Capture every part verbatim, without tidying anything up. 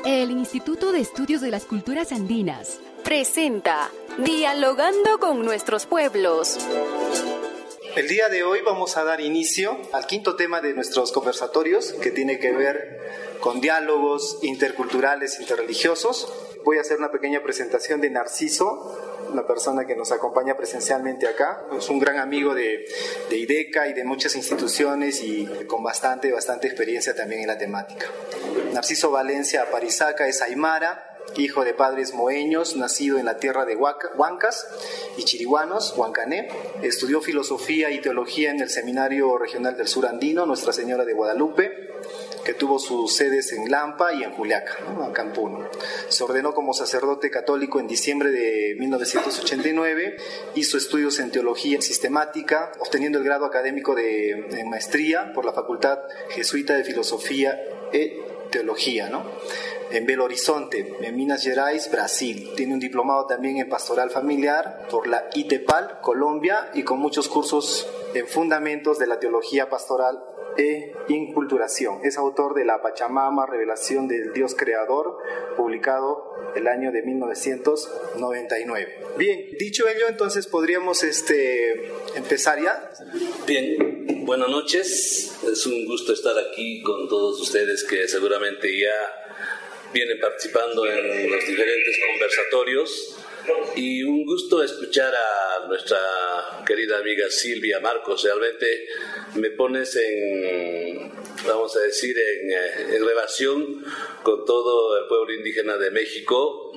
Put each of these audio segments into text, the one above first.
El Instituto de Estudios de las Culturas Andinas presenta Dialogando con nuestros pueblos. El día de hoy vamos a dar inicio al quinto tema de nuestros conversatorios, que tiene que ver con diálogos interculturales, interreligiosos. Voy a hacer una pequeña presentación de Narciso, una persona que nos acompaña presencialmente acá. Es un gran amigo de, de IDECA y de muchas instituciones y con bastante, bastante experiencia también en la temática. Narciso Valencia Aparizaca es aymara, hijo de padres moeños, nacido en la tierra de Huancas y chiriguanos, Huancané. Estudió filosofía y teología en el Seminario Regional del Sur Andino, Nuestra Señora de Guadalupe, que tuvo sus sedes en Lampa y en Juliaca, ¿no? Acá en Puno. Se ordenó como sacerdote católico en diciembre de mil novecientos ochenta y nueve, hizo estudios en teología sistemática, obteniendo el grado académico de, de maestría por la Facultad Jesuita de Filosofía y Teología, ¿no? En Belo Horizonte, en Minas Gerais, Brasil. Tiene un diplomado también en pastoral familiar por la ITEPAL, Colombia, y con muchos cursos en fundamentos de la teología pastoral e inculturación. Es autor de La Pachamama, Revelación del Dios Creador, publicado el año de mil novecientos noventa y nueve. Bien, dicho ello, entonces podríamos este, empezar ya. Bien, buenas noches. Es un gusto estar aquí con todos ustedes que seguramente ya vienen participando en los diferentes conversatorios. Y un gusto escuchar a nuestra querida amiga Silvia Marcos. Realmente me pones en, vamos a decir, en, en relación con todo el pueblo indígena de México.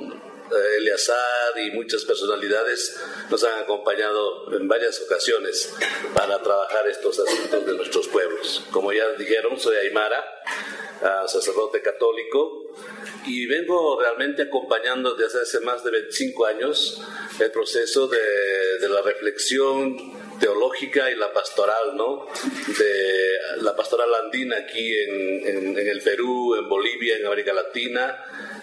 Eleazar y muchas personalidades nos han acompañado en varias ocasiones para trabajar estos asuntos de nuestros pueblos. Como ya dijeron, soy aymara, sacerdote católico, y vengo realmente acompañando desde hace más de veinticinco años el proceso de, de la reflexión teológica y la pastoral, ¿no? De la pastoral andina aquí en, en, en el Perú, en Bolivia, en América Latina.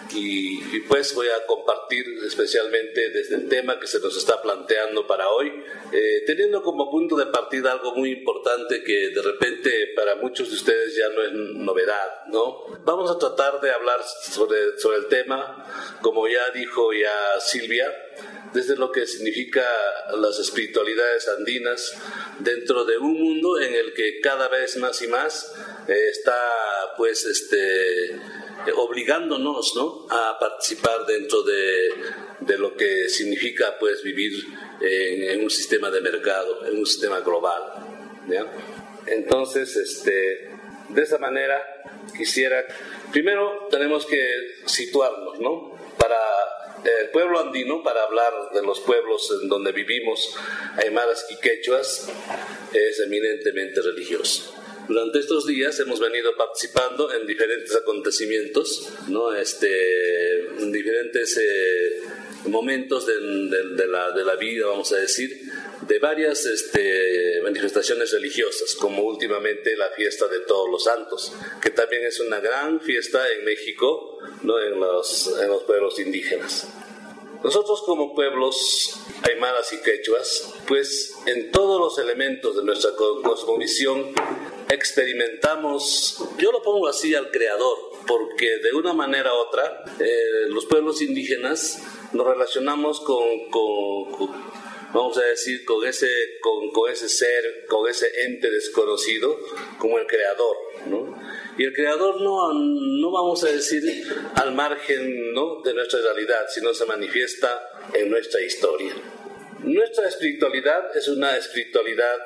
Y, y pues voy a compartir especialmente desde el tema que se nos está planteando para hoy, eh, teniendo como punto de partida algo muy importante que de repente para muchos de ustedes ya no es novedad, ¿no? Vamos a tratar de hablar sobre, sobre el tema, como ya dijo ya Silvia, desde lo que significa las espiritualidades andinas dentro de un mundo en el que cada vez más y más eh, está pues este obligándonos, ¿no?, a participar dentro de, de lo que significa pues vivir en, en un sistema de mercado, en un sistema global, ¿ya? Entonces, este, de esa manera quisiera, primero tenemos que situarnos, ¿no?, para el pueblo andino, para hablar de los pueblos en donde vivimos, aymaras y quechuas, es eminentemente religioso. Durante estos días hemos venido participando en diferentes acontecimientos, ¿no? Este, en diferentes eh, momentos de, de, de, la, de la vida, vamos a decir, de varias este, manifestaciones religiosas, como últimamente la fiesta de Todos los Santos, que también es una gran fiesta en México, ¿no?, en los, en los pueblos indígenas. Nosotros como pueblos aymaras y quechuas, pues en todos los elementos de nuestra cosmovisión experimentamos, yo lo pongo así, al Creador, porque de una manera u otra eh, los pueblos indígenas nos relacionamos con, con, con vamos a decir, con ese, con, con ese ser, con ese ente desconocido como el Creador, ¿no? Y el Creador no, no vamos a decir al margen, ¿no?, de nuestra realidad, sino se manifiesta en nuestra historia. Nuestra espiritualidad es una espiritualidad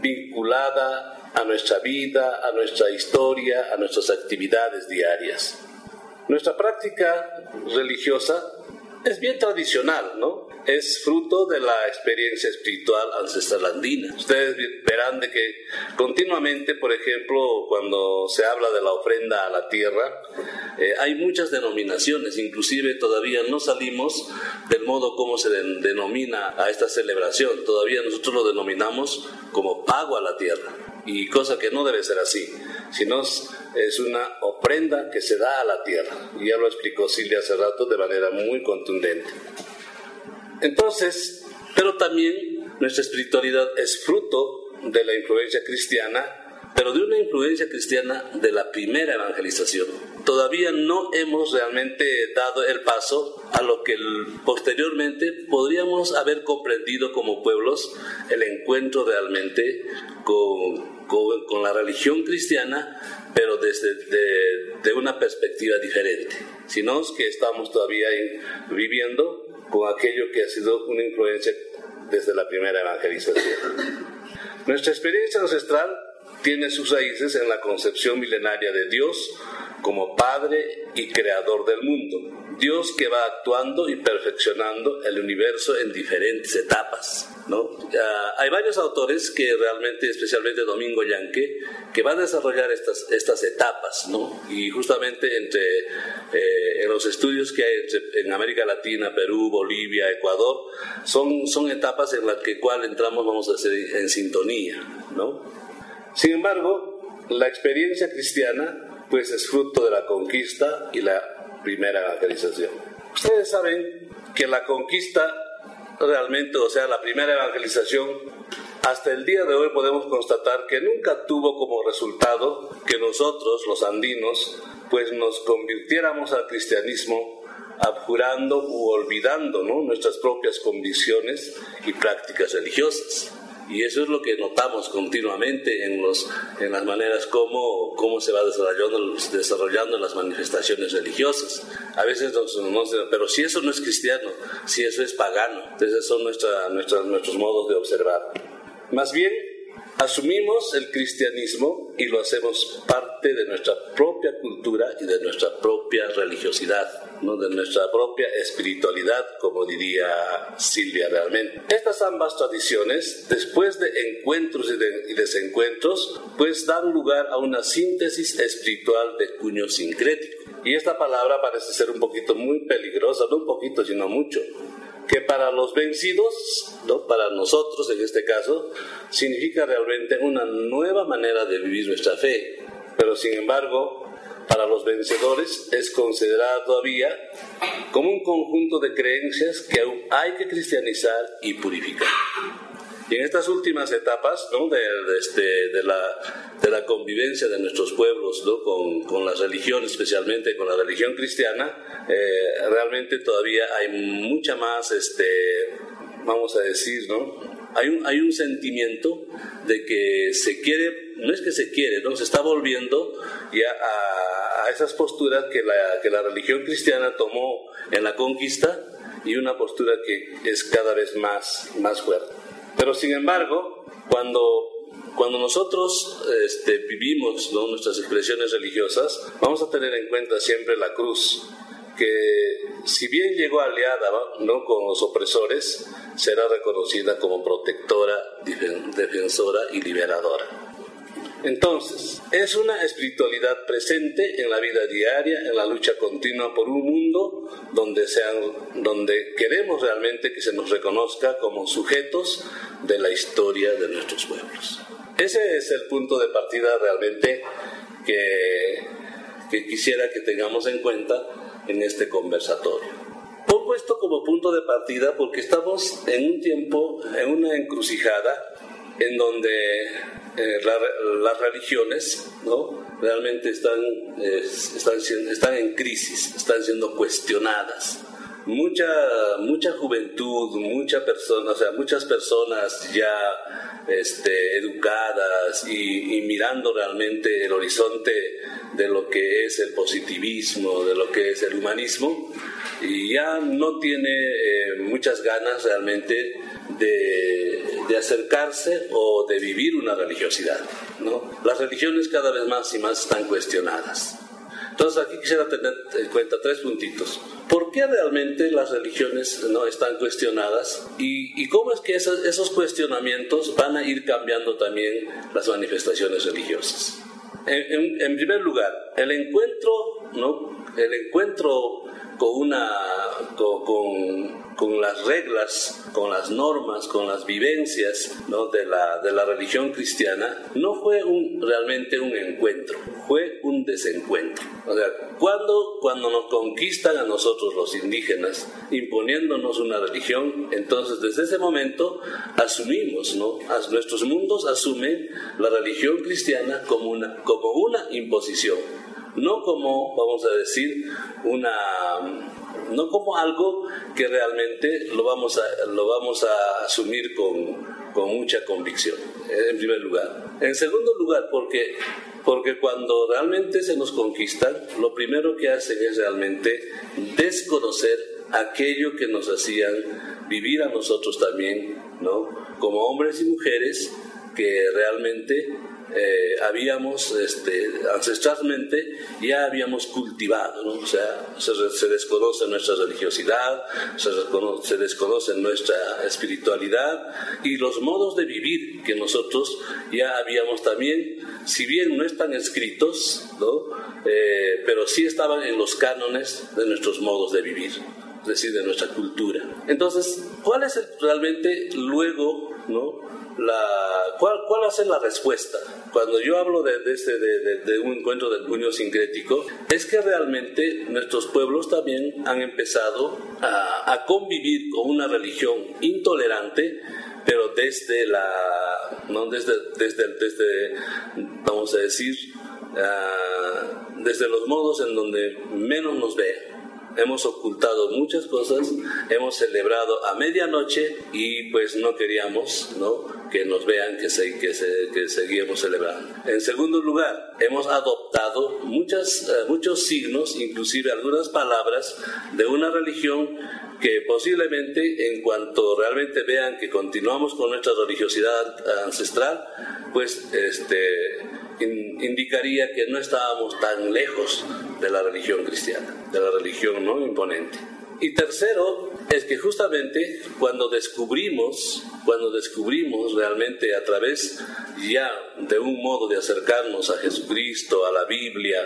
vinculada a nuestra vida, a nuestra historia, a nuestras actividades diarias. Nuestra práctica religiosa es bien tradicional, ¿no? Es fruto de la experiencia espiritual ancestral andina. Ustedes verán de que continuamente, por ejemplo, cuando se habla de la ofrenda a la tierra, eh, hay muchas denominaciones, inclusive todavía no salimos del modo como se de- denomina a esta celebración. Todavía nosotros lo denominamos como pago a la tierra, y cosa que no debe ser así, sino es una ofrenda que se da a la tierra. Y ya lo explicó Silvia hace rato de manera muy contundente. Entonces, pero también nuestra espiritualidad es fruto de la influencia cristiana, pero de una influencia cristiana de la primera evangelización. todavía no hemos realmente dado el paso a lo que posteriormente podríamos haber comprendido como pueblos, el encuentro realmente con, con, con la religión cristiana, pero desde de, de una perspectiva diferente, sino que estamos todavía en, viviendo con aquello que ha sido una influencia desde la primera evangelización. Nuestra experiencia ancestral tiene sus raíces en la concepción milenaria de Dios como Padre y Creador del mundo. Dios que va actuando y perfeccionando el universo en diferentes etapas, ¿no? Uh, hay varios autores que realmente, especialmente Domingo Yanque, que va a desarrollar estas, estas etapas, ¿no? Y justamente entre, eh, en los estudios que hay entre, en América Latina, Perú, Bolivia, Ecuador, son, son etapas en las que cual entramos, vamos a ser en sintonía, ¿no? Sin embargo, la experiencia cristiana pues es fruto de la conquista y la primera evangelización. Ustedes saben que la conquista realmente, o sea, la primera evangelización, hasta el día de hoy podemos constatar que nunca tuvo como resultado que nosotros, los andinos, pues nos convirtiéramos al cristianismo abjurando u olvidando, ¿no?, nuestras propias convicciones y prácticas religiosas. Y eso es lo que notamos continuamente en, los, en las maneras como, como se va desarrollando, desarrollando las manifestaciones religiosas. A veces nos, nos pero si eso no es cristiano, si eso es pagano. Entonces esos son nuestra, nuestra, nuestros modos de observar. Más bien, asumimos el cristianismo y lo hacemos parte de nuestra propia cultura y de nuestra propia religiosidad, ¿no?, de nuestra propia espiritualidad, como diría Silvia realmente. Estas ambas tradiciones, después de encuentros y, de, y desencuentros, pues dan lugar a una síntesis espiritual de cuño sincrético. Y esta palabra parece ser un poquito muy peligrosa, no un poquito, sino mucho, que para los vencidos, ¿no?, para nosotros en este caso, significa realmente una nueva manera de vivir nuestra fe. Pero sin embargo, para los vencedores es considerada todavía como un conjunto de creencias que aún hay que cristianizar y purificar. Y en estas últimas etapas, ¿no?, de, de, este, de, la, de la convivencia de nuestros pueblos, ¿no?, con, con las religiones, especialmente con la religión cristiana, eh, realmente todavía hay mucha más, este, vamos a decir, ¿no?, hay un, hay un sentimiento de que se quiere, no es que se quiere, ¿no?, se está volviendo ya a, a esas posturas que la, que la religión cristiana tomó en la conquista, y una postura que es cada vez más, más fuerte. Pero sin embargo, cuando, cuando nosotros este, vivimos, ¿no?, nuestras expresiones religiosas, vamos a tener en cuenta siempre la cruz, que si bien llegó aliada, ¿no?, con los opresores, será reconocida como protectora, defensora y liberadora. Entonces, es una espiritualidad presente en la vida diaria, en la lucha continua por un mundo donde, sean, donde queremos realmente que se nos reconozca como sujetos de la historia de nuestros pueblos. Ese es el punto de partida realmente que, que quisiera que tengamos en cuenta en este conversatorio. Pongo esto como punto de partida porque estamos en un tiempo, en una encrucijada, en donde eh, la, las religiones, ¿no?, realmente están, eh, están, están en crisis, están siendo cuestionadas. Mucha, mucha juventud, mucha persona, o sea, muchas personas ya este, educadas y, y mirando realmente el horizonte de lo que es el positivismo, de lo que es el humanismo, y ya no tiene eh, muchas ganas realmente de, de acercarse o de vivir una religiosidad, ¿no? Las religiones cada vez más y más están cuestionadas. Entonces aquí quisiera tener en cuenta tres puntitos. ¿Por qué realmente las religiones no están cuestionadas? ¿Y, y cómo es que esos, esos cuestionamientos van a ir cambiando también las manifestaciones religiosas? En, en, en primer lugar, el encuentro, ¿no?, el encuentro con una con, con, con las reglas, con las normas, con las vivencias, ¿no?, de la de la religión cristiana, no fue un, realmente un encuentro, fue un desencuentro. O sea, cuando cuando nos conquistan a nosotros los indígenas imponiéndonos una religión, entonces desde ese momento asumimos, ¿no?, As, nuestros mundos asumen la religión cristiana como una como una imposición, no como, vamos a decir, una, no como algo que realmente lo vamos a, lo vamos a asumir con, con mucha convicción, en primer lugar. En segundo lugar, porque, porque cuando realmente se nos conquistan, lo primero que hacen es realmente desconocer aquello que nos hacían vivir a nosotros también, ¿no? Como hombres y mujeres que realmente eh, habíamos, este, ancestralmente, ya habíamos cultivado, ¿no? O sea, se, se desconoce nuestra religiosidad, se, reconoce, se desconoce nuestra espiritualidad y los modos de vivir que nosotros ya habíamos también, si bien no están escritos, ¿no? Eh, pero sí estaban en los cánones de nuestros modos de vivir, es decir, de nuestra cultura. Entonces, ¿cuál es el, realmente luego, ¿no? La, ¿cuál, ¿Cuál va a ser la respuesta? Cuando yo hablo de, de, este, de, de, de un encuentro del puño sincrético, es que realmente nuestros pueblos también han empezado a, a convivir con una religión intolerante, pero desde la, ¿no? desde, desde, desde, vamos a decir, uh, desde los modos en donde menos nos vean. Hemos ocultado muchas cosas, hemos celebrado a medianoche y pues no queríamos, ¿no?, que nos vean que, se, que, se, que seguíamos celebrando. En segundo lugar, hemos adoptado muchas, uh, muchos signos, inclusive algunas palabras de una religión que posiblemente en cuanto realmente vean que continuamos con nuestra religiosidad ancestral, pues este, in, indicaría que no estábamos tan lejos de la religión cristiana, de la religión no imponente. Y tercero, es que justamente cuando descubrimos, cuando descubrimos realmente a través ya de un modo de acercarnos a Jesucristo, a la Biblia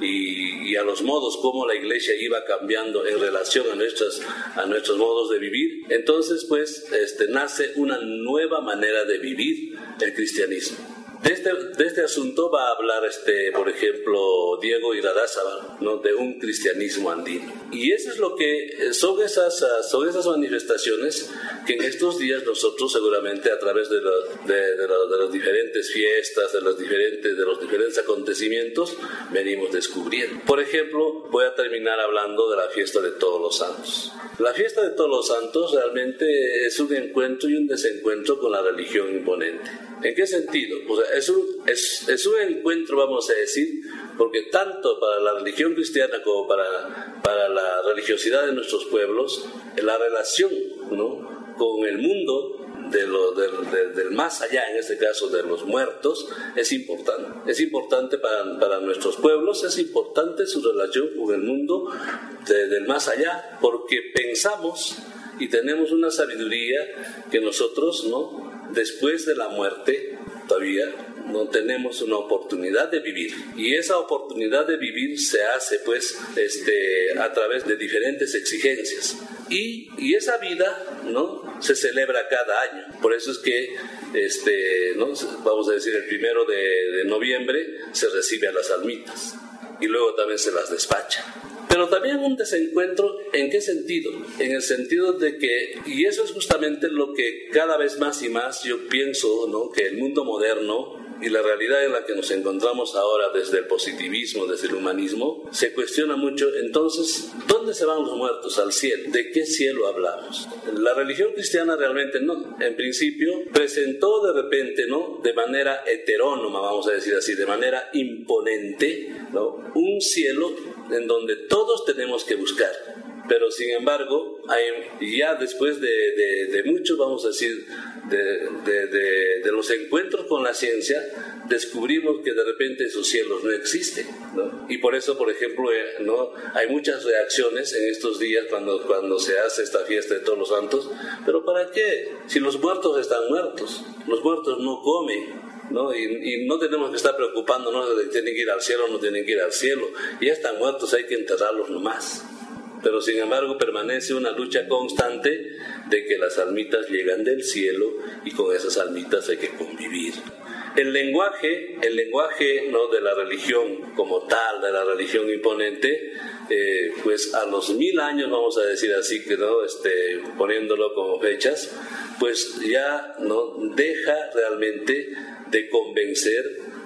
y, y a los modos como la iglesia iba cambiando en relación a, nuestras, a nuestros modos de vivir, entonces pues este, nace una nueva manera de vivir el cristianismo. De este, de este asunto va a hablar, este, por ejemplo, Diego Irarrázaval, ¿no?, de un cristianismo andino. Y eso es lo que son esas, son esas manifestaciones que en estos días nosotros seguramente a través de, la, de, de, la, de las diferentes fiestas, de, las diferentes, de los diferentes acontecimientos, venimos descubriendo. Por ejemplo, voy a terminar hablando de la fiesta de Todos los Santos. La fiesta de Todos los Santos realmente es un encuentro y un desencuentro con la religión imponente. ¿En qué sentido? O sea, es un, es, es un encuentro, vamos a decir, porque tanto para la religión cristiana como para, para la religiosidad de nuestros pueblos, la relación, ¿no?, con el mundo de lo, del, del, del más allá, en este caso de los muertos, es importante. Es importante para, para nuestros pueblos, es importante su relación con el mundo de, del más allá, porque pensamos y tenemos una sabiduría que nosotros, ¿no?, después de la muerte todavía no tenemos una oportunidad de vivir, y esa oportunidad de vivir se hace pues este, a través de diferentes exigencias, y, y esa vida, ¿no?, se celebra cada año. Por eso es que este, ¿no?, vamos a decir el primero de, de noviembre se recibe a las almitas y luego también se las despacha. Pero también un desencuentro, ¿en qué sentido? En el sentido de que, y eso es justamente lo que cada vez más y más yo pienso, ¿no?, que el mundo moderno y la realidad en la que nos encontramos ahora desde el positivismo, desde el humanismo, se cuestiona mucho. Entonces, ¿dónde se van los muertos? Al cielo. ¿De qué cielo hablamos? La religión cristiana realmente no. En principio, presentó de repente, ¿no?, de manera heterónoma, vamos a decir así, de manera imponente, ¿no?, un cielo en donde todos tenemos que buscar. Pero sin embargo, hay, ya después de, de, de muchos, vamos a decir, de, de, de, de los encuentros con la ciencia, descubrimos que de repente esos cielos no existen, ¿no? Y por eso, por ejemplo, eh, ¿no?, hay muchas reacciones en estos días cuando, cuando se hace esta fiesta de Todos los Santos. ¿Pero para qué? Si los muertos están muertos, los muertos no comen, ¿no? Y, y no tenemos que estar preocupándonos de que tienen que ir al cielo o no tienen que ir al cielo. Ya están muertos, hay que enterrarlos nomás. Pero sin embargo permanece una lucha constante de que las almitas llegan del cielo y con esas almitas hay que convivir. El lenguaje, el lenguaje, ¿no?, de la religión como tal, de la religión imponente, eh, pues a los mil años, vamos a decir así, que no, este, poniéndolo como fechas, pues ya no deja realmente de convencer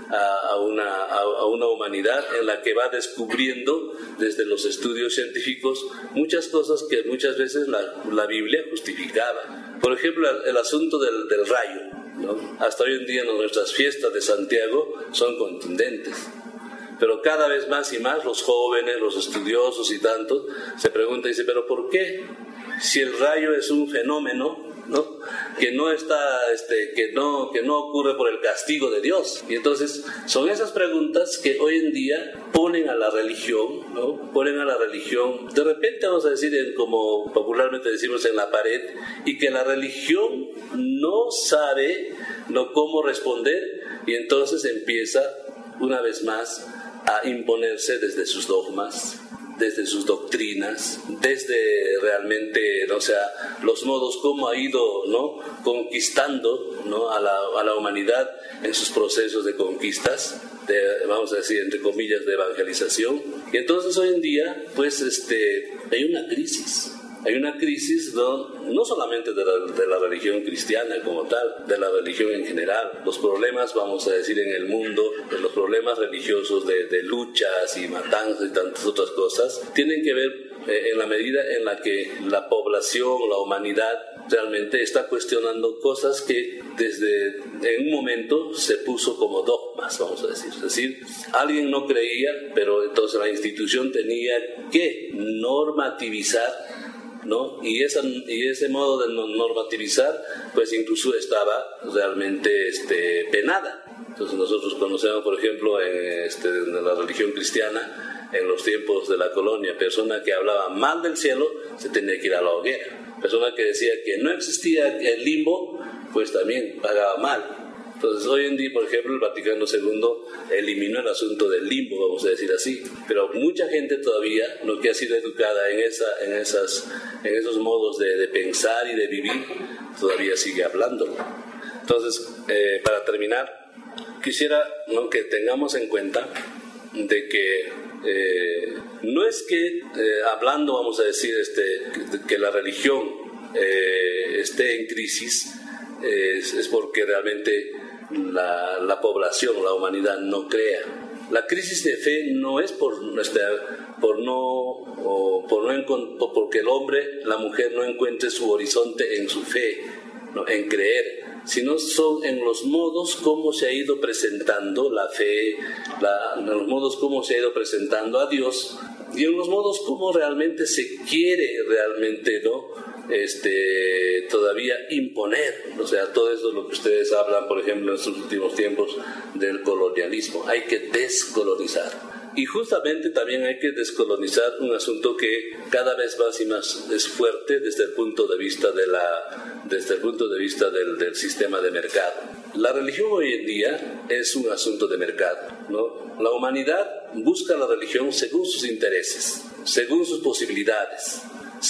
a, a, una, a, a una humanidad en la que va descubriendo desde los estudios científicos muchas cosas que muchas veces la, la Biblia justificaba. Por ejemplo, el, el asunto del, del rayo, ¿no? Hasta hoy en día nuestras fiestas de Santiago son contundentes. Pero cada vez más y más los jóvenes, los estudiosos y tantos se preguntan y dicen, ¿pero por qué? Si el rayo es un fenómeno, ¿no? que no está, este, que no, que no ocurre por el castigo de Dios. Y entonces son esas preguntas que hoy en día ponen a la religión, ¿no? Ponen a la religión, de repente vamos a decir, en, como popularmente decimos, en la pared, y que la religión no sabe, ¿no?, cómo responder, y entonces empieza una vez más a imponerse desde sus dogmas, desde sus doctrinas, desde realmente, o sea, los modos como ha ido, ¿no?, conquistando, ¿no?, a la, a la humanidad en sus procesos de conquistas, de, vamos a decir, entre comillas, de evangelización. Y entonces hoy en día, pues, este, hay una crisis. Hay una crisis no, no solamente de la, de la religión cristiana como tal, de la religión en general. Los problemas, vamos a decir, en el mundo, los problemas religiosos de, de luchas y matanzas y tantas otras cosas, tienen que ver eh, en la medida en la que la población, la humanidad, realmente está cuestionando cosas que desde en un momento se puso como dogmas, vamos a decir. Es decir, alguien no creía, pero entonces la institución tenía que normativizar, ¿no? Y, esa, y ese modo de normativizar, pues incluso estaba realmente este, penada. Entonces nosotros conocemos, por ejemplo, en, este, en la religión cristiana, en los tiempos de la colonia, persona que hablaba mal del cielo se tenía que ir a la hoguera. Persona que decía que no existía el limbo, pues también pagaba mal. Entonces, hoy en día, por ejemplo, el Vaticano segundo eliminó el asunto del limbo, vamos a decir así, pero mucha gente todavía, no, que ha sido educada en, esa, en, esas, en esos modos de, de pensar y de vivir, todavía sigue hablándolo. Entonces, eh, para terminar, quisiera, ¿no?, que tengamos en cuenta de que eh, no es que, eh, hablando, vamos a decir, este, que, que la religión eh, esté en crisis, eh, es, es porque realmente La, la población, la humanidad no crea. La crisis de fe no es por, este, por no, o por no o porque el hombre, la mujer no encuentre su horizonte en su fe, ¿no?, en creer, sino son en los modos como se ha ido presentando la fe, la, en los modos como se ha ido presentando a Dios y en los modos como realmente se quiere realmente, ¿no?, Este, todavía imponer, o sea, todo eso lo que ustedes hablan, por ejemplo, en estos últimos tiempos del colonialismo. Hay que descolonizar. Y justamente también hay que descolonizar un asunto que cada vez más y más es fuerte desde el punto de vista, de la, desde el punto de vista del, del sistema de mercado. La religión hoy en día es un asunto de mercado, ¿no? La humanidad busca la religión según sus intereses, según sus posibilidades,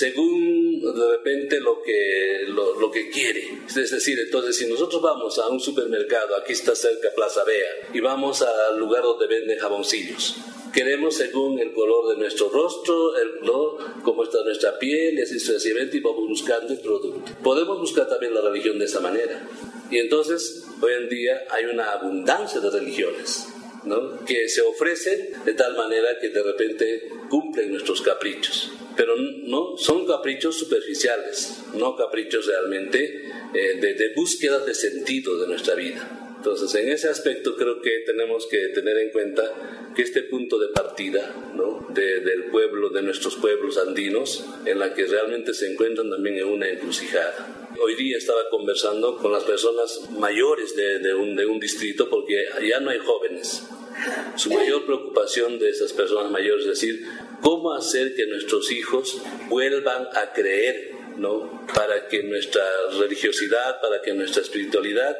según de repente lo que, lo, lo que quiere. Es decir, entonces si nosotros vamos a un supermercado, aquí está cerca Plaza Vea, y vamos al lugar donde venden jaboncillos, queremos según el color de nuestro rostro, el, ¿no?, cómo está nuestra piel y así sucesivamente, y vamos buscando el producto. Podemos buscar también la religión de esa manera. Y entonces hoy en día hay una abundancia de religiones, ¿no?, que se ofrecen de tal manera que de repente cumplen nuestros caprichos, pero no son caprichos superficiales, no caprichos realmente eh, de, de búsqueda de sentido de nuestra vida. Entonces, en ese aspecto creo que tenemos que tener en cuenta que este punto de partida, ¿no?, de, del pueblo, de nuestros pueblos andinos, en la que realmente se encuentran también en una encrucijada. Hoy día estaba conversando con las personas mayores de, de, un, de un distrito, porque ya no hay jóvenes. Su mayor preocupación de esas personas mayores es decir, ¿cómo hacer que nuestros hijos vuelvan a creer, ¿no?, para que nuestra religiosidad, para que nuestra espiritualidad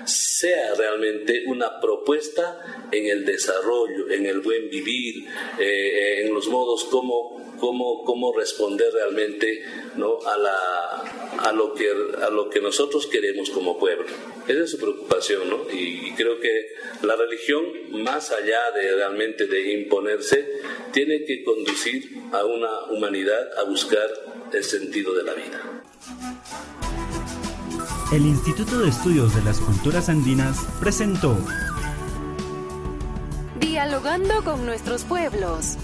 sea realmente una propuesta en el desarrollo, en el buen vivir, eh, en los modos como, como, como responder realmente, ¿no?, a, la, a, lo que, a lo que nosotros queremos como pueblo. Esa es su preocupación, ¿no? Y, y creo que la religión, más allá de realmente de imponerse, tiene que conducir a una humanidad a buscar el sentido de la vida. El Instituto de Estudios de las Culturas Andinas presentó Dialogando con nuestros pueblos.